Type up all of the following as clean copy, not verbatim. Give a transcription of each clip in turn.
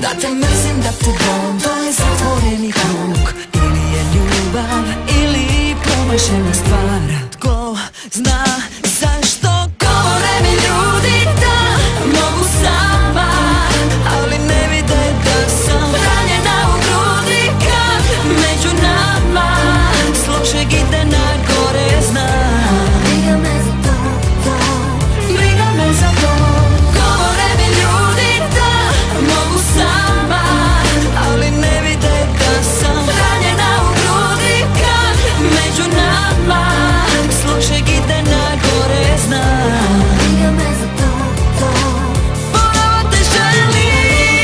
Da te mrzim, da te volim, to je zatvoreni krug. Ili je ljubav, ili promašena stvar. Tko zna zašto govore mi ljudi da mogu sama, ali ne vide da sam ranjena u grudi. Kad među nama slošeg ide na gore, znam. Briga me za to, briga me za to. Govore mi ljudi da mogu sama, ali ne vide da sam ranjena u grudi. Kad među nama slošeg ide na gore, znam. Briga me za to, ponovo te želim.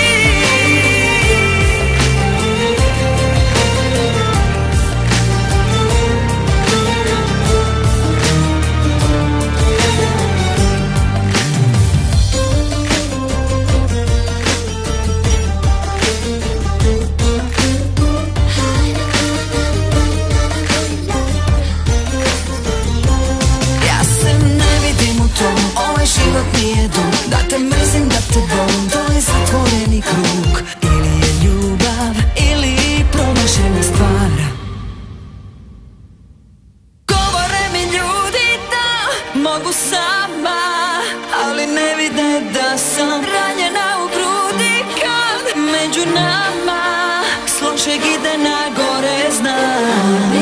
Ja se ne vidim u tom, ovaj život nije dug. Da te mrzim, da te volim, to je zatvoreni krug. Ili je ljubav, ili promašena stvar. Govore mi ljudi da mogu sama, ali ne vide da sam ranjena u grudi. Kad među nama slošeg ide na gore, znam.